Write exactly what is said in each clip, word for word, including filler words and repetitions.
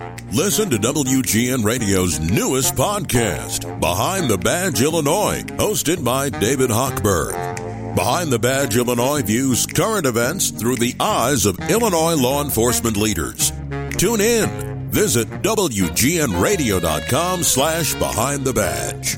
Listen to W G N Radio's newest podcast, Behind the Badge Illinois, hosted by David Hochberg. Behind the Badge Illinois views current events through the eyes of Illinois law enforcement leaders. Tune in. Visit W G N radio dot com slash behind the badge.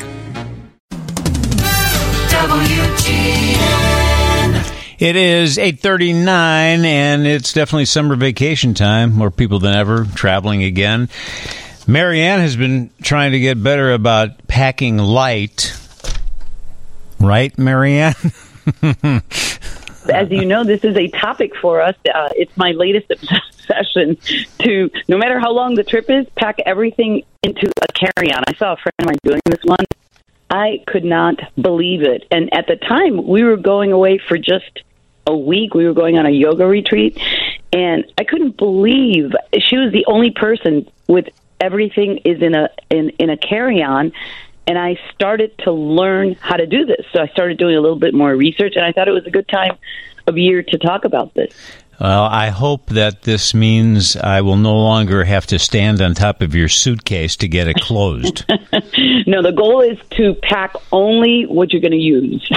W G N. It is eight thirty-nine, and it's definitely summer vacation time. More people than ever traveling again. Marianne has been trying to get better about packing light. Right, Marianne? As you know, this is a topic for us. Uh, it's my latest obsession to, no matter how long the trip is, pack everything into a carry-on. I saw a friend of mine doing this one. I could not believe it. And at the time, we were going away for just a week. We were going on a yoga retreat, and I couldn't believe she was the only person with everything is in a in, in a carry-on. And I started to learn how to do this. So I started doing a little bit more research, and I thought it was a good time of year to talk about this. Well, I hope that this means I will no longer have to stand on top of your suitcase to get it closed. No, the goal is to pack only what you're going to use.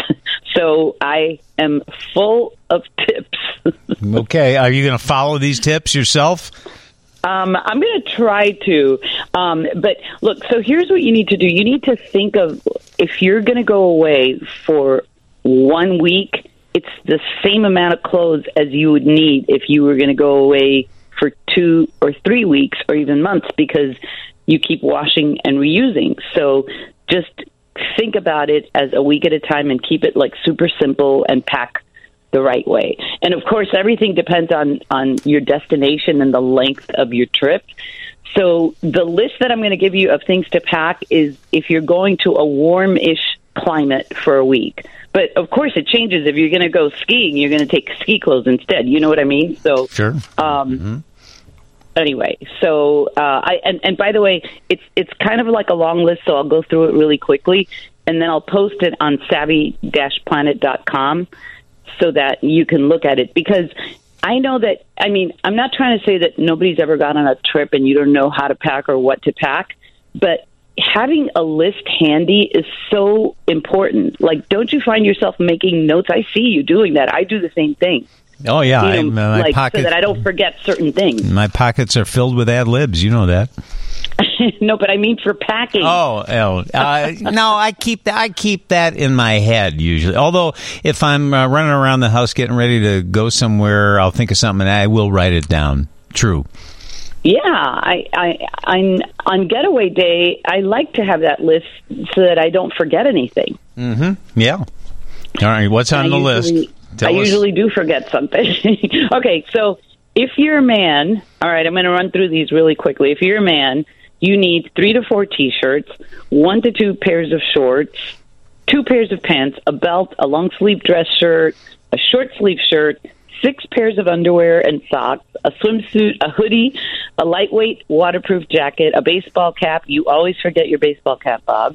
So I am full of tips. Okay. Are you going to follow these tips yourself? Um, I'm going to try to. Um, but look, so here's what you need to do. You need to think of, if you're going to go away for one week, it's the same amount of clothes as you would need if you were going to go away for two or three weeks or even months, because you keep washing and reusing. So just think about it as a week at a time and keep it like super simple and pack the right way. And of course, everything depends on, on your destination and the length of your trip. So the list that I'm going to give you of things to pack is if you're going to a warm-ish climate for a week. But of course, it changes. If you're going to go skiing, you're going to take ski clothes instead. You know what I mean? So, sure. Um, mm-hmm. Anyway, so uh, I and, and by the way, it's it's kind of like a long list, so I'll go through it really quickly, and then I'll post it on savvy dash planet dot com so that you can look at it. Because I know that, I mean, I'm not trying to say that nobody's ever gone on a trip and you don't know how to pack or what to pack, but having a list handy is so important. Like, don't you find yourself making notes? I see you doing that. I do the same thing. Oh, yeah. You know, I, my like, pocket, so that I don't forget certain things. My pockets are filled with ad libs. You know that. No, but I mean for packing. Oh, oh uh, no, I keep that. I keep that in my head usually. Although, if I'm uh, running around the house getting ready to go somewhere, I'll think of something and I will write it down. True. Yeah, I, I, I'm on getaway day. I like to have that list so that I don't forget anything. Mm-hmm. Yeah. All right. What's on I the usually, list? Tell I us. usually do forget something. Okay, so if you're a man, all right, I'm going to run through these really quickly. If you're a man, you need three to four T-shirts, one to two pairs of shorts, two pairs of pants, a belt, a long-sleeve dress shirt, a short-sleeve shirt, six pairs of underwear and socks, a swimsuit, a hoodie, a lightweight waterproof jacket, a baseball cap. You always forget your baseball cap, Bob.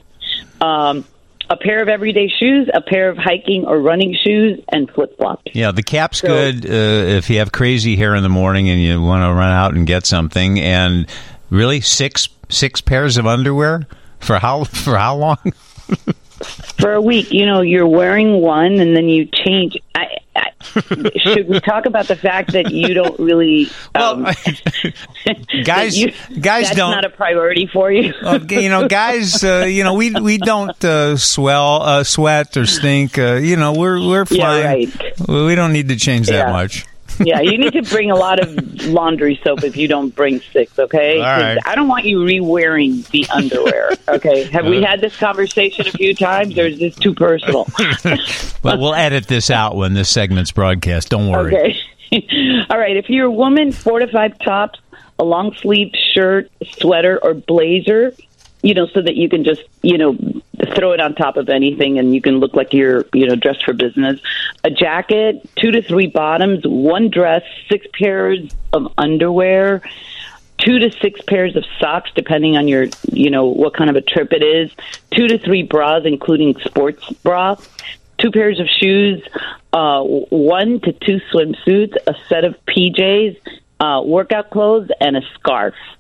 Um, a pair of everyday shoes, a pair of hiking or running shoes, and flip-flops. Yeah, the cap's so, good uh, if you have crazy hair in the morning and you want to run out and get something. And really, six six pairs of underwear for how for how long? For a week. You know, you're wearing one and then you change. I, I, should we talk about the fact that you don't really, um, well, guys, you, guys that's don't. not a priority for you. uh, you know, guys, uh, you know, we we don't uh, swell, uh, sweat or stink. Uh, you know, we're we're fine. Yeah, right. We don't need to change that Yeah. much. Yeah, you need to bring a lot of laundry soap if you don't bring six, okay? All right. I don't want you re-wearing the underwear, okay? Have we had this conversation a few times, or is this too personal? Well, we'll edit this out when this segment's broadcast. Don't worry. Okay. All right, if you're a woman, four to five tops, a long-sleeved shirt, sweater, or blazer, you know, so that you can just, you know, throw it on top of anything and you can look like you're, you know, dressed for business. A jacket, two to three bottoms, one dress, six pairs of underwear, two to six pairs of socks, depending on your, you know, what kind of a trip it is, two to three bras, including sports bra, two pairs of shoes, uh, one to two swimsuits, a set of P Js, uh, workout clothes, and a scarf.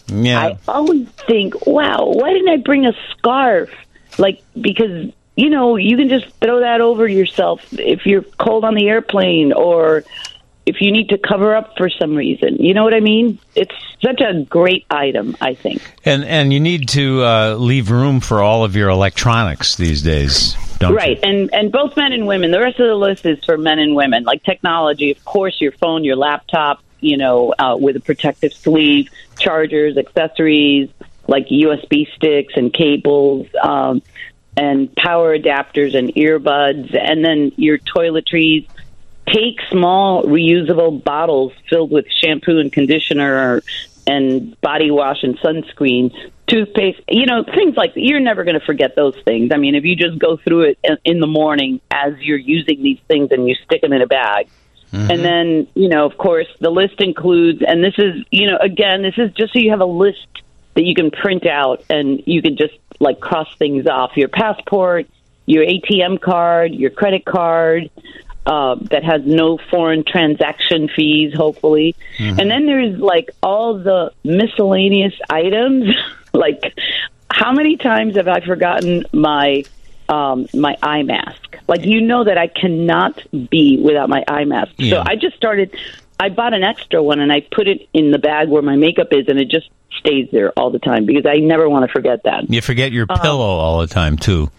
Yeah. I always think, wow, why didn't I bring a scarf? Like, because, you know, you can just throw that over yourself if you're cold on the airplane or if you need to cover up for some reason. You know what I mean? It's such a great item, I think. And and you need to uh, leave room for all of your electronics these days, don't right. you? And and both men and women. The rest of the list is for men and women. Like technology, of course, your phone, your laptop, you know, uh, with a protective sleeve, chargers, accessories, like U S B sticks and cables, um, and power adapters and earbuds, and then your toiletries. Take small reusable bottles filled with shampoo and conditioner and body wash and sunscreen, toothpaste, you know, things like that. You're never going to forget those things. I mean, if you just go through it in the morning as you're using these things and you stick them in a bag. Mm-hmm. And then, you know, of course, the list includes, and this is, you know, again, this is just so you have a list that you can print out and you can just like cross things off. Your passport, your A T M card, your credit card, Uh, that has no foreign transaction fees, hopefully. Mm-hmm. And then there's, like, all the miscellaneous items. Like, how many times have I forgotten my um, my eye mask? Like, you know that I cannot be without my eye mask. Yeah. So I just started, I bought an extra one, and I put it in the bag where my makeup is, and it just stays there all the time because I never want to forget that. You forget your um, pillow all the time, too.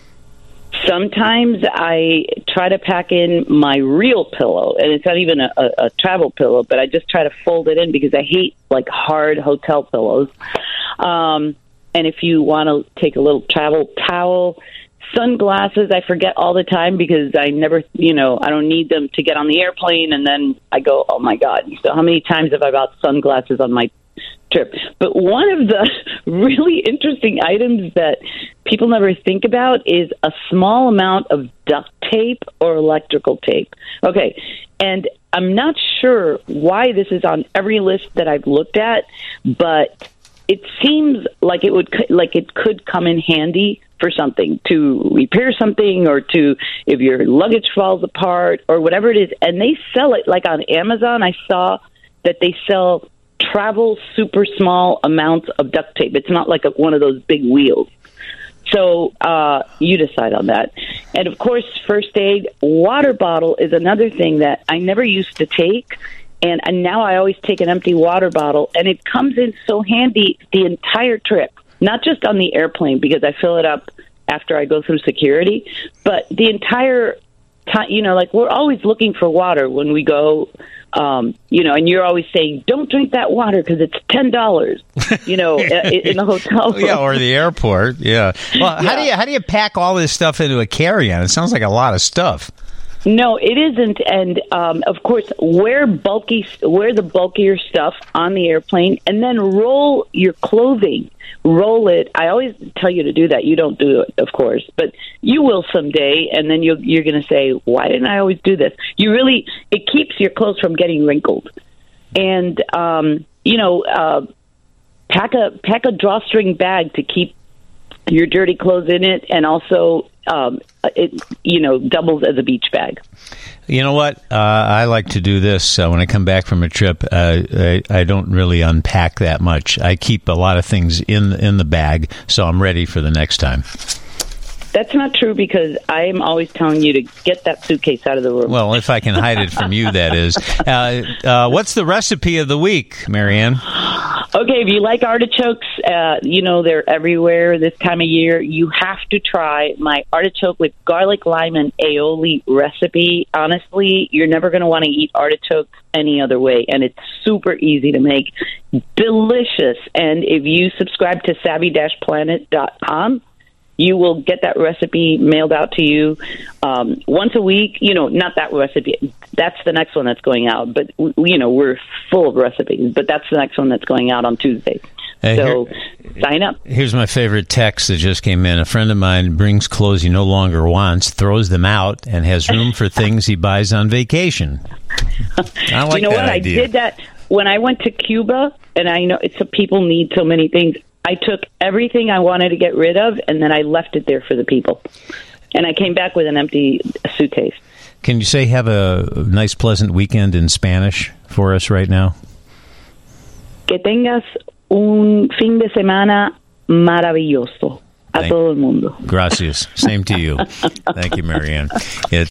Sometimes I try to pack in my real pillow, and it's not even a, a, a travel pillow, but I just try to fold it in because I hate, like, hard hotel pillows. Um, and if you want to take a little travel towel, sunglasses, I forget all the time because I never, you know, I don't need them to get on the airplane, and then I go, oh, my God. So how many times have I bought sunglasses on my trip? But one of the really interesting items that people never think about is a small amount of duct tape or electrical tape. Okay, and I'm not sure why this is on every list that I've looked at, but it seems like it would like it could come in handy for something, to repair something or to if your luggage falls apart or whatever it is. And they sell it like on Amazon. I saw that they sell travel super small amounts of duct tape. It's not like a, one of those big wheels. So uh, you decide on that. And, of course, first aid, water bottle is another thing that I never used to take. And, and now I always take an empty water bottle. And it comes in so handy the entire trip, not just on the airplane because I fill it up after I go through security, but the entire time, you know, like we're always looking for water when we go. Um, you know, and you're always saying, don't drink that water because it's ten dollars, you know, in the hotel room. Yeah, or the airport, yeah. Well, how yeah. do you how do you pack all this stuff into a carry-on? It sounds like a lot of stuff. No, it isn't. And, um, of course, wear bulky, wear the bulkier stuff on the airplane and then roll your clothing. Roll it. I always tell you to do that. You don't do it, of course, but you will someday. And then you'll, you're going to say, why didn't I always do this? You really, it keeps your clothes from getting wrinkled. And, um, you know, uh, pack a, pack a drawstring bag to keep your dirty clothes in it. And also, um, it, you know, doubles as a beach bag. You know what? Uh, I like to do this uh, when I come back from a trip. Uh, I, I don't really unpack that much. I keep a lot of things in in the bag, so I'm ready for the next time. That's not true because I'm always telling you to get that suitcase out of the room. Well, if I can hide it from you, that is. Uh, uh, what's the recipe of the week, Marianne? Okay, if you like artichokes, uh, you know they're everywhere this time of year. You have to try my artichoke with garlic, lime, and aioli recipe. Honestly, you're never going to want to eat artichokes any other way, and it's super easy to make. Delicious. And if you subscribe to savvy dash planet dot com, you will get that recipe mailed out to you um, once a week. You know, not that recipe. That's the next one that's going out. But, you know, we're full of recipes. But that's the next one that's going out on Tuesday. Hey, so here, sign up. Here's my favorite text that just came in. A friend of mine brings clothes he no longer wants, throws them out, and has room for things he buys on vacation. I like you know that what? idea. I did that when I went to Cuba, and I know it's so people need so many things. I took everything I wanted to get rid of, and then I left it there for the people. And I came back with an empty suitcase. Can you say have a nice, pleasant weekend in Spanish for us right now? Que tengas un fin de semana maravilloso a Thank- todo el mundo. Gracias. Same to you. Thank you, Marianne. It's